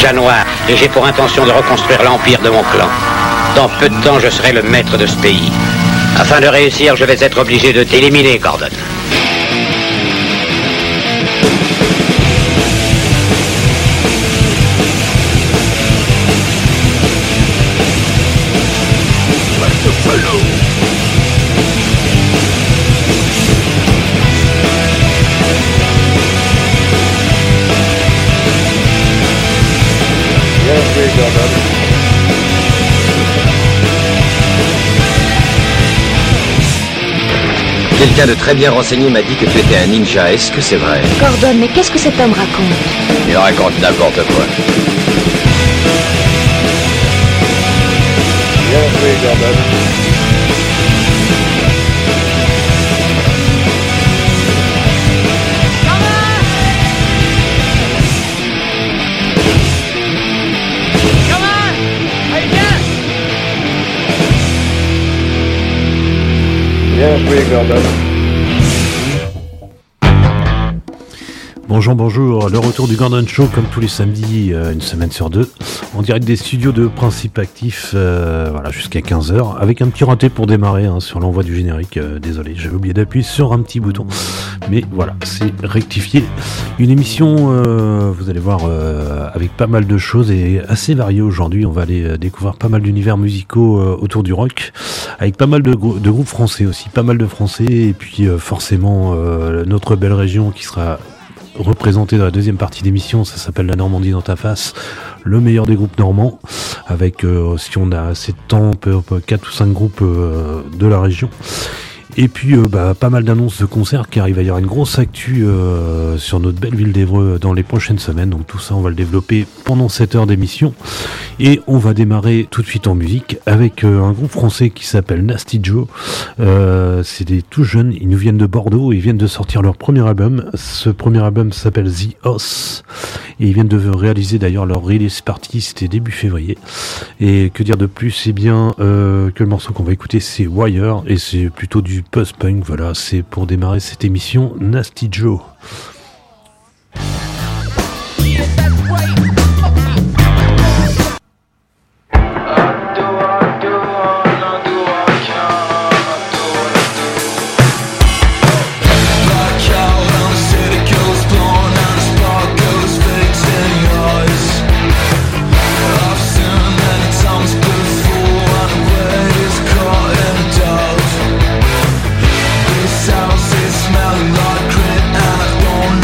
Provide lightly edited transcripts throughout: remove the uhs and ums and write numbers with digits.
déjà noir et j'ai pour intention de reconstruire l'empire de mon clan. Dans peu de temps, je serai le maître de ce pays. Afin de réussir, je vais être obligé de t'éliminer, Gordon. Quelqu'un de très bien renseigné m'a dit que tu étais un ninja. Est-ce que c'est vrai? Gordon, mais qu'est-ce que cet homme raconte? Il raconte n'importe quoi. Bien joué, Gordon. Bien joué, Gordon. Bonjour, le retour du Gordon Show comme tous les samedis, une semaine sur deux, en direct des studios de Principe Actif, voilà, jusqu'à 15h, avec un petit raté pour démarrer sur l'envoi du générique, désolé, j'avais oublié d'appuyer sur un petit bouton, mais voilà, c'est rectifié. Une émission, vous allez voir, avec pas mal de choses et assez variées aujourd'hui. On va aller découvrir pas mal d'univers musicaux autour du rock, avec pas mal de groupes français aussi, pas mal de français, et puis forcément notre belle région qui sera représentée dans la deuxième partie d'émission. Ça s'appelle La Normandie dans ta face, le meilleur des groupes normands, avec, si on a assez de temps, 4 ou 5 groupes de la région. Et puis pas mal d'annonces de concerts, car il va y avoir une grosse actu sur notre belle ville d'Évreux dans les prochaines semaines. Donc tout ça, on va le développer pendant cette heure d'émission. Et on va démarrer tout de suite en musique avec un groupe français qui s'appelle Nasty Joe. C'est des tout jeunes, ils nous viennent de Bordeaux, ils viennent de sortir leur premier album. Ce premier album s'appelle The Hoss. Et ils viennent de réaliser d'ailleurs leur release party, c'était début février. Et que dire de plus, c'est bien que le morceau qu'on va écouter, c'est Wire, et c'est plutôt du post-punk. Voilà, c'est pour démarrer cette émission Nasty Joe. Smelling like grit and I don't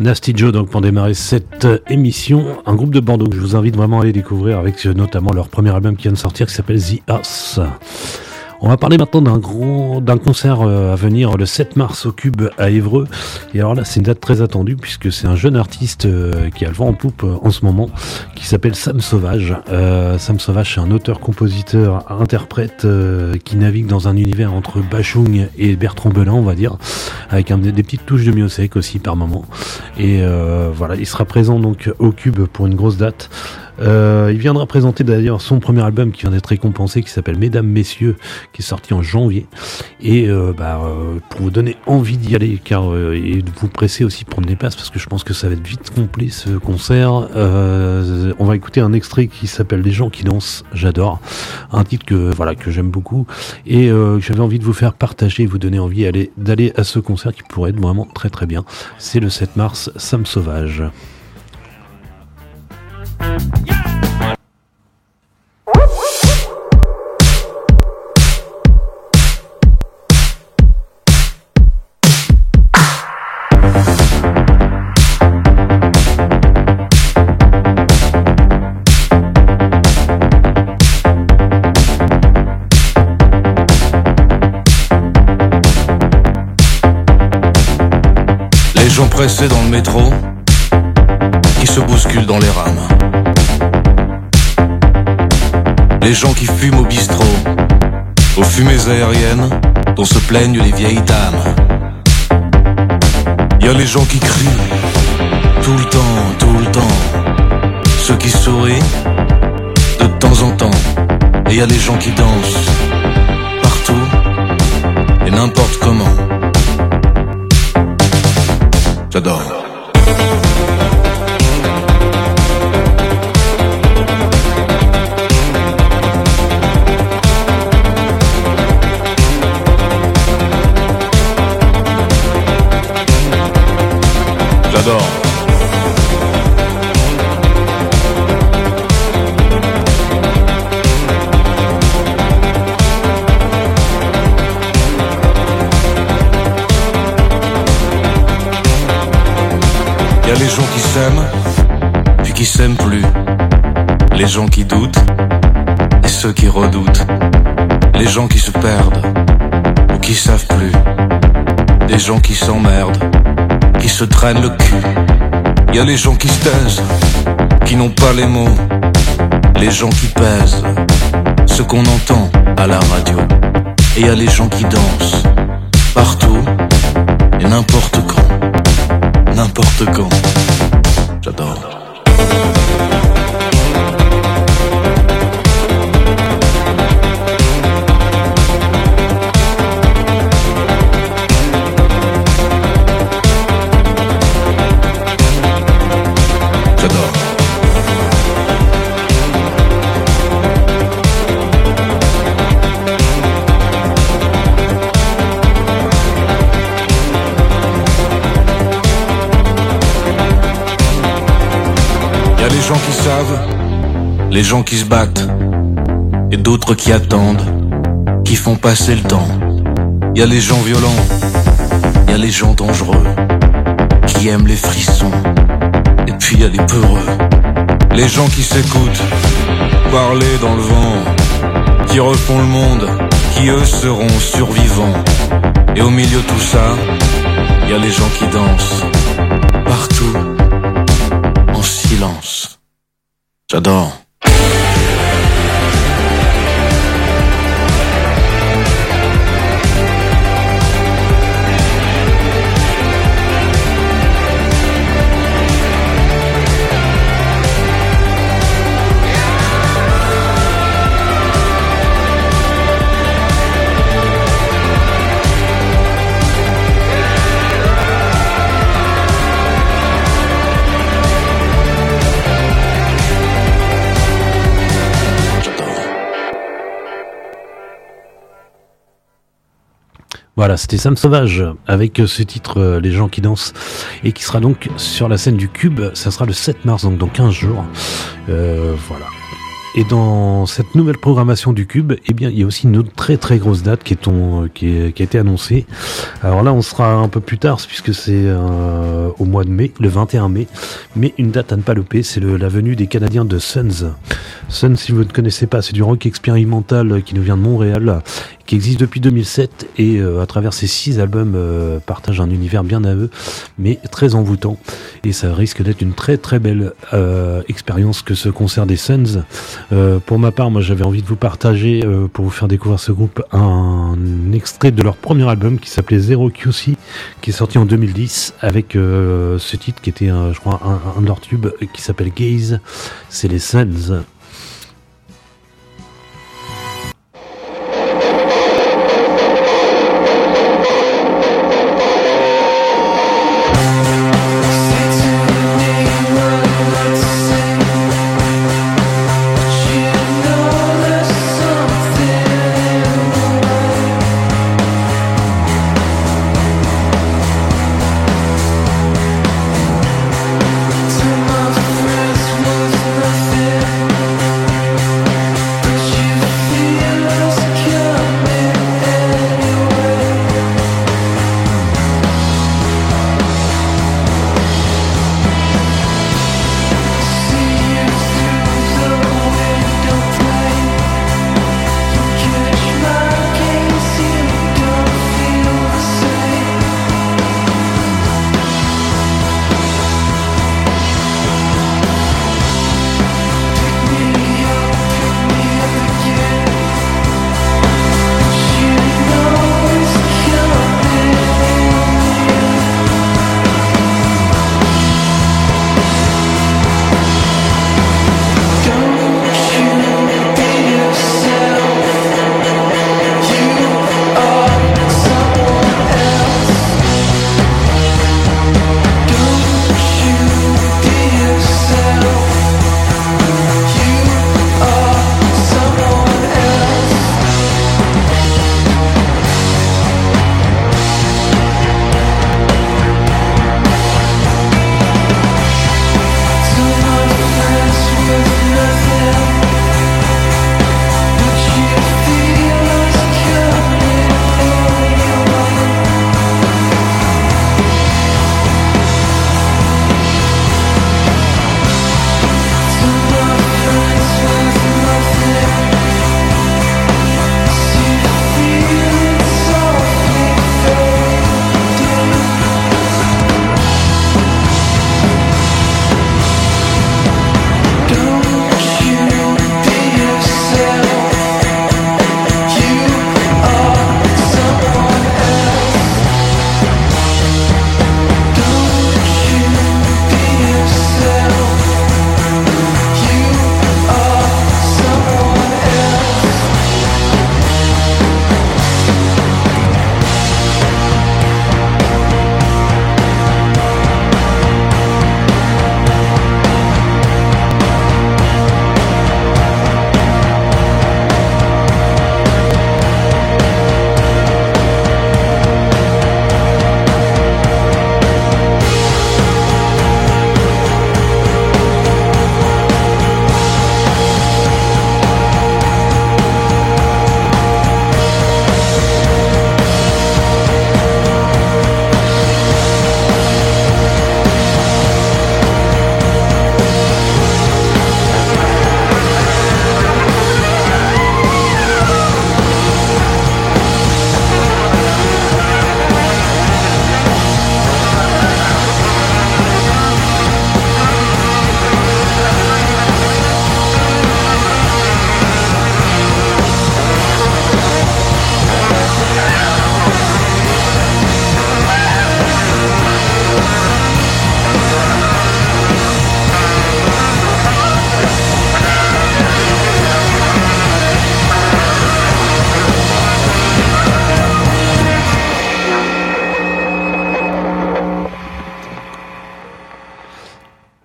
Nasty Joe, donc pour démarrer cette émission, un groupe de Bordeaux que je vous invite vraiment à aller découvrir avec notamment leur premier album qui vient de sortir qui s'appelle The House. On va parler maintenant d'un concert à venir le 7 mars au Cube à Évreux. Et alors là, c'est une date très attendue puisque c'est un jeune artiste qui a le vent en poupe en ce moment, qui s'appelle Sam Sauvage. Sam Sauvage, c'est un auteur, compositeur, interprète qui navigue dans un univers entre Bachung et Bertrand Belin, on va dire, avec des petites touches de Miossec aussi par moment. Et voilà, il sera présent donc au Cube pour une grosse date. Il viendra présenter d'ailleurs son premier album qui vient d'être récompensé, qui s'appelle Mesdames, Messieurs, qui est sorti en janvier. Et pour vous donner envie d'y aller, car et de vous presser aussi prendre les places, parce que je pense que ça va être vite complet ce concert. On va écouter un extrait qui s'appelle Les gens qui dansent. J'adore, un titre que j'aime beaucoup et j'avais envie de vous faire partager et vous donner envie d'aller à ce concert qui pourrait être vraiment très très bien. C'est le 7 mars, Sam Sauvage. Les gens pressés dans le métro qui se bousculent dans les rames. Les gens qui fument au bistrot, aux fumées aériennes dont se plaignent les vieilles dames. Y a les gens qui crient tout le temps, ceux qui sourient de temps en temps. Et y a les gens qui dansent partout et n'importe comment. J'adore. J'adore. Y a les gens qui s'aiment, puis qui s'aiment plus. Les gens qui doutent, et ceux qui redoutent. Les gens qui se perdent, ou qui savent plus. Des gens qui s'emmerdent, qui se traînent le cul. Y a les gens qui se taisent, qui n'ont pas les mots. Les gens qui pèsent, ce qu'on entend à la radio. Et y a les gens qui dansent, partout, et n'importe quand. N'importe quand. J'adore. Les gens qui savent, les gens qui se battent, et d'autres qui attendent, qui font passer le temps. Y a les gens violents, y a les gens dangereux, qui aiment les frissons, et puis y a les peureux. Les gens qui s'écoutent, parler dans le vent, qui refont le monde, qui eux seront survivants. Et au milieu de tout ça, y a les gens qui dansent, partout, en silence. J'adore. Voilà, c'était Sam Sauvage avec ce titre Les gens qui dansent et qui sera donc sur la scène du Cube. Ça sera le 7 mars, donc dans 15 jours. Voilà. Et dans cette nouvelle programmation du Cube, eh bien, il y a aussi une autre très très grosse date qui a été annoncée. Alors là, on sera un peu plus tard puisque c'est au mois de mai, le 21 mai. Mais une date à ne pas louper, c'est la venue des Canadiens de Suns. Suns, si vous ne connaissez pas, c'est du rock expérimental qui nous vient de Montréal, qui existe depuis 2007 et à travers ces 6 albums partage un univers bien à eux, mais très envoûtant. Et ça risque d'être une très très belle expérience que ce concert des Suns. Pour ma part, moi j'avais envie de vous partager, pour vous faire découvrir ce groupe, un extrait de leur premier album qui s'appelait Zero QC, qui est sorti en 2010 avec ce titre qui était je crois un de leurs tubes qui s'appelle Gaze. C'est les Suns. To my friends was nothing.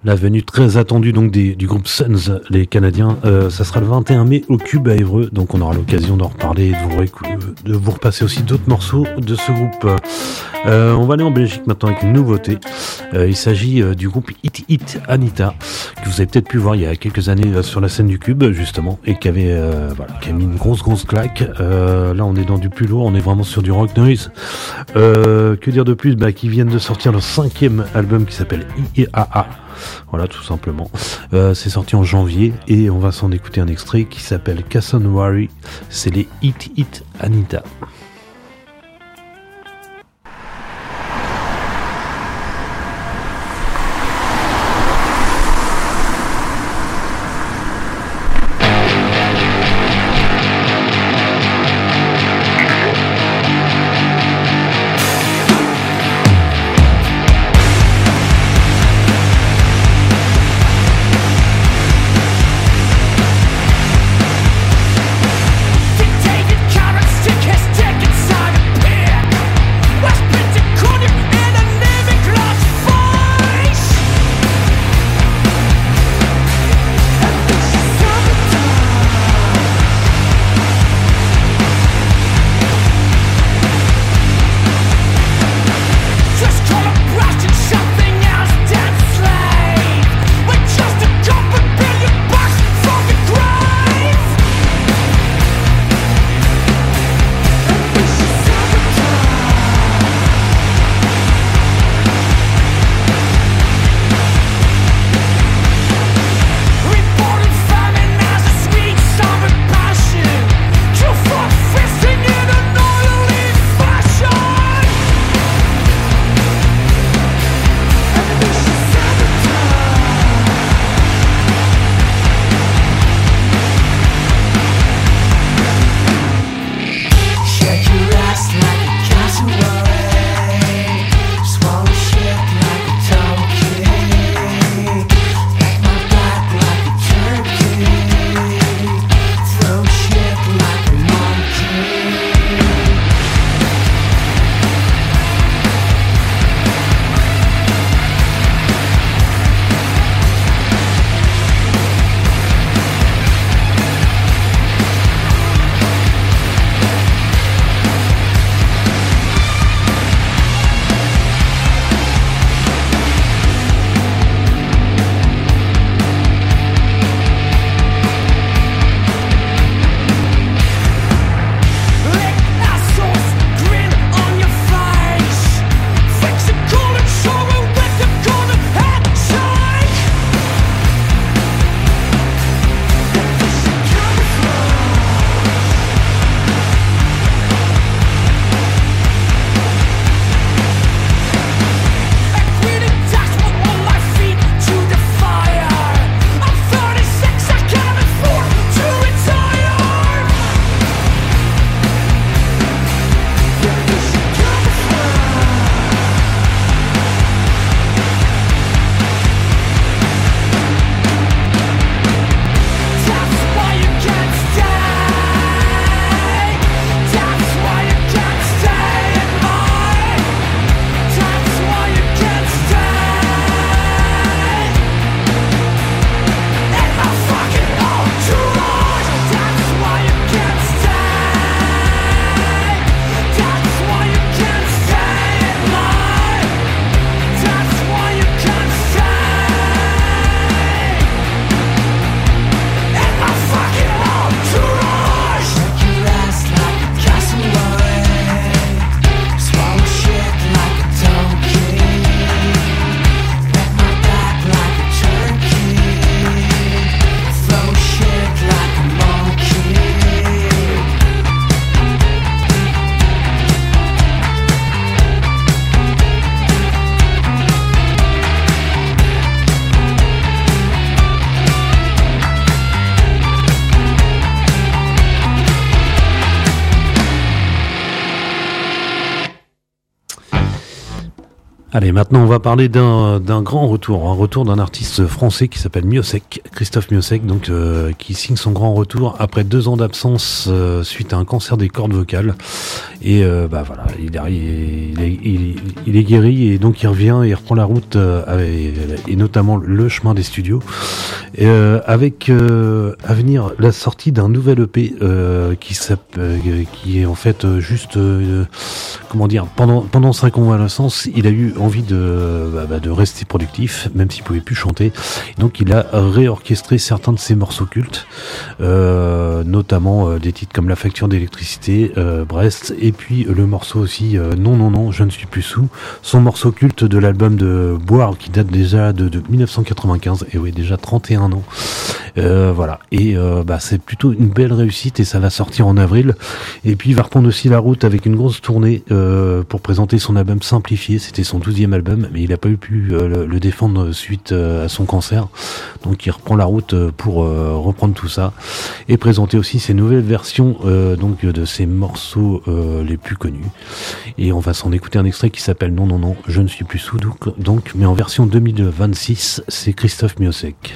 La venue très attendue donc du groupe Sons, les Canadiens, ça sera le 21 mai au Cube à Évreux, donc on aura l'occasion d'en reparler et de vous repasser aussi d'autres morceaux de ce groupe. On va aller en Belgique maintenant avec une nouveauté. Il s'agit du groupe Hit Hit Anita, que vous avez peut-être pu voir il y a quelques années sur la scène du Cube justement, et qui avait qui a mis une grosse claque. Là on est dans du plus lourd, on est vraiment sur du rock noise. Que dire de plus, qui viennent de sortir leur 5e album qui s'appelle IAA. Voilà, tout simplement. C'est sorti en janvier et on va s'en écouter un extrait qui s'appelle Cassonwary. C'est les Hit Hit Anita. Dictated carrots to kiss together. Allez, maintenant on va parler d'un grand retour, un retour d'un artiste français qui s'appelle Miossec, Christophe Miossec, donc qui signe son grand retour après 2 ans d'absence suite à un cancer des cordes vocales. Et voilà, il est guéri et donc il revient et il reprend la route et notamment le chemin des studios avec à venir la sortie d'un nouvel EP qui est en fait juste comment dire, pendant 5 ans à l'absence, il a eu envie de rester productif, même s'il pouvait plus chanter. Et donc il a réorchestré certains de ses morceaux cultes, notamment des titres comme La facture d'électricité, Brest, et puis le morceau aussi Non, je ne suis plus sous, son morceau culte de l'album de Boire qui date déjà de 1995, et oui, déjà 31 ans. Voilà, et c'est plutôt une belle réussite et ça va sortir en avril. Et puis il va reprendre aussi la route avec une grosse tournée pour présenter son album Simplifié. C'était son 12e album, mais il n'a pas pu le défendre suite à son cancer. Donc il reprend la route pour reprendre tout ça et présenter aussi ses nouvelles versions donc de ses morceaux les plus connus. Et on va s'en écouter un extrait qui s'appelle Non, je ne suis plus sous, donc mais en version 2026, c'est Christophe Miossec.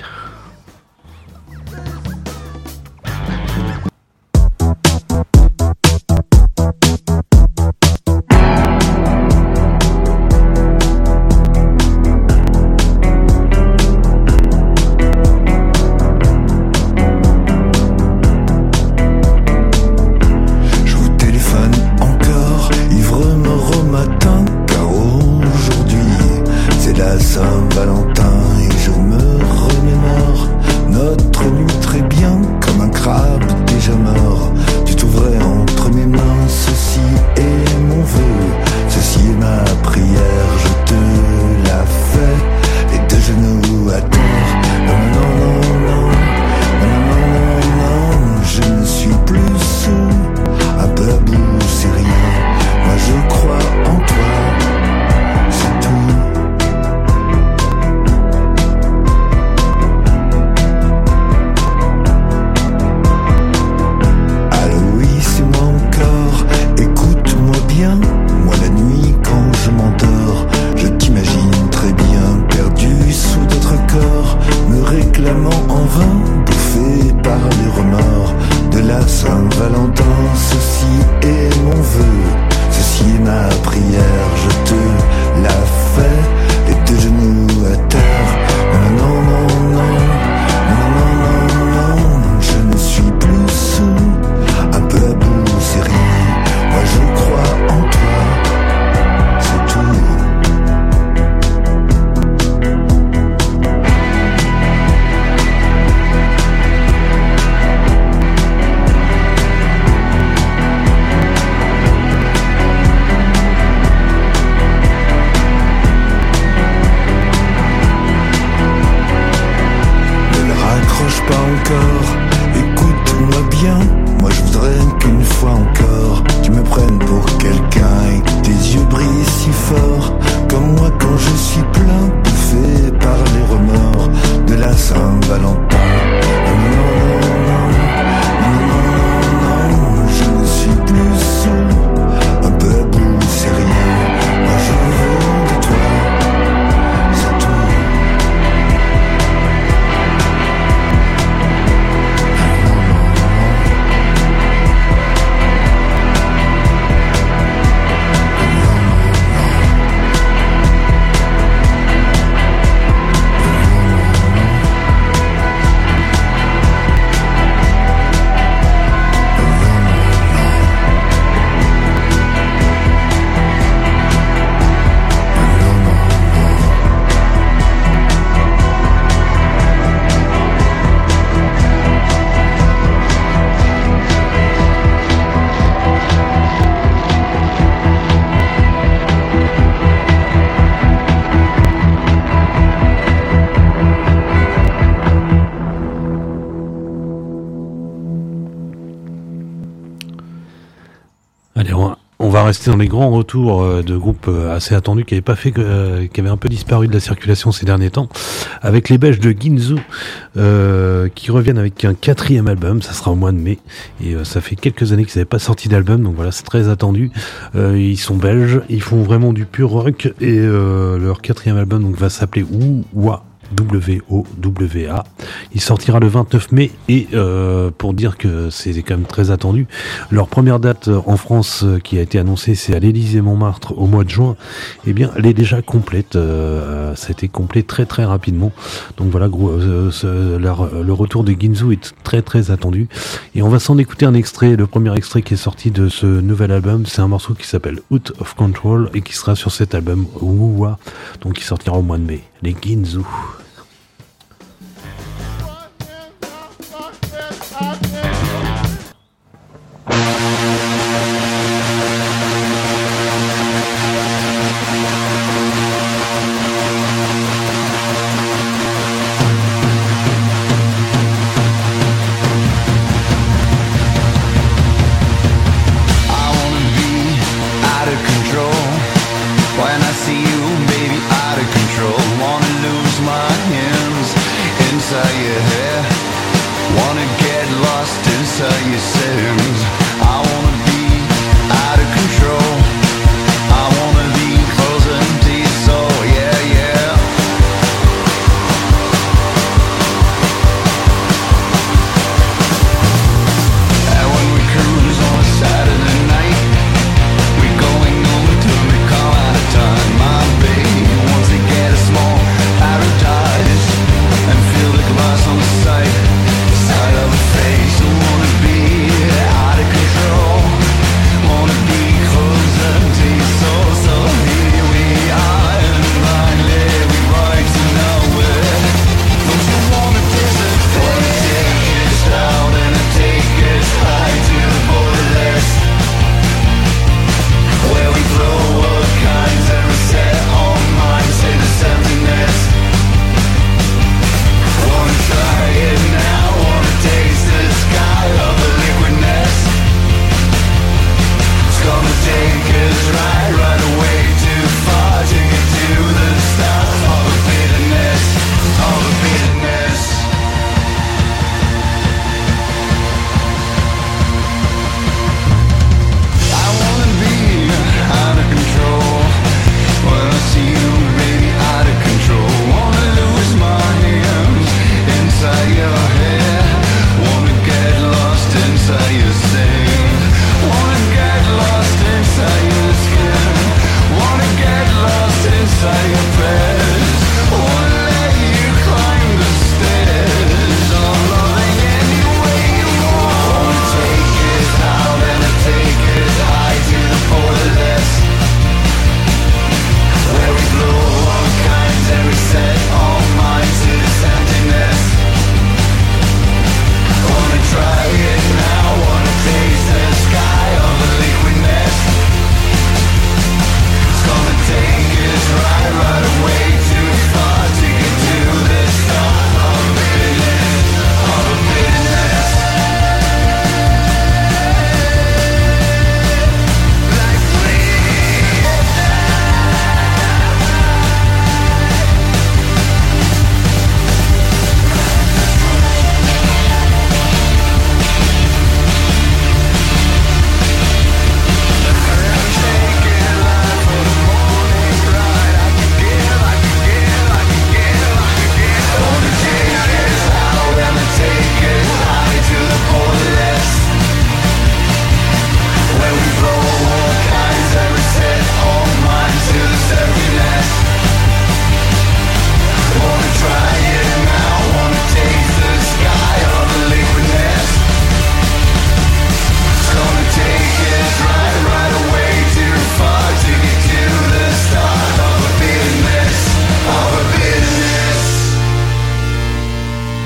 On on va rester dans les grands retours de groupes assez attendus qui avaient un peu disparu de la circulation ces derniers temps, avec les Belges de Ginzu qui reviennent avec un 4e album. Ça sera au mois de mai et ça fait quelques années qu'ils n'avaient pas sorti d'album, donc voilà, c'est très attendu. Ils sont belges, ils font vraiment du pur rock et leur 4e album donc va s'appeler Woowa. WOWA. Il sortira le 29 mai et pour dire que c'est quand même très attendu, leur première date en France qui a été annoncée, c'est à l'Élysée-Montmartre au mois de juin. Eh bien, elle est déjà complète. Ça a été complet très très rapidement. Donc voilà, le retour de Ginzu est très très attendu. Et on va s'en écouter un extrait. Le premier extrait qui est sorti de ce nouvel album, c'est un morceau qui s'appelle Out of Control et qui sera sur cet album Woowa, donc qui sortira au mois de mai. Les Ginzu. I